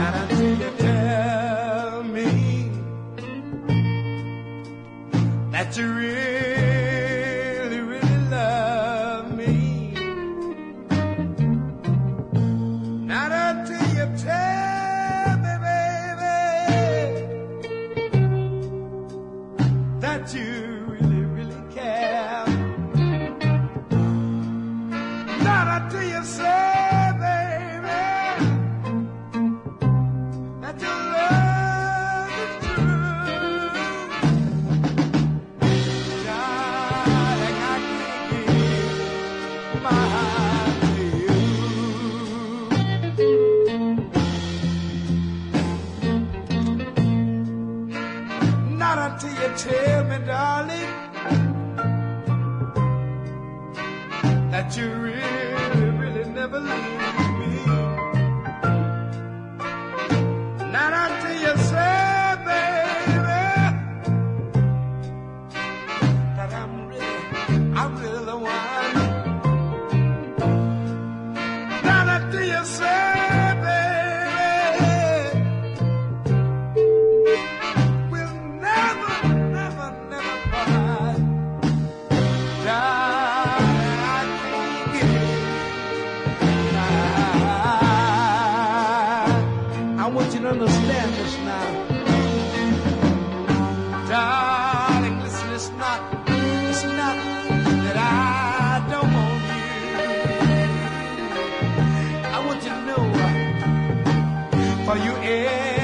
Not until you tell me that you really, really love me. Not until you tell me, baby, that you really, really care. Not until you say, until you tell me, darling, that you really, really never leave me. Not until you say, baby, that I'm really the one. Not until you say, understand this now, darling. Listen, it's not that I don't want you. I want you to know, for you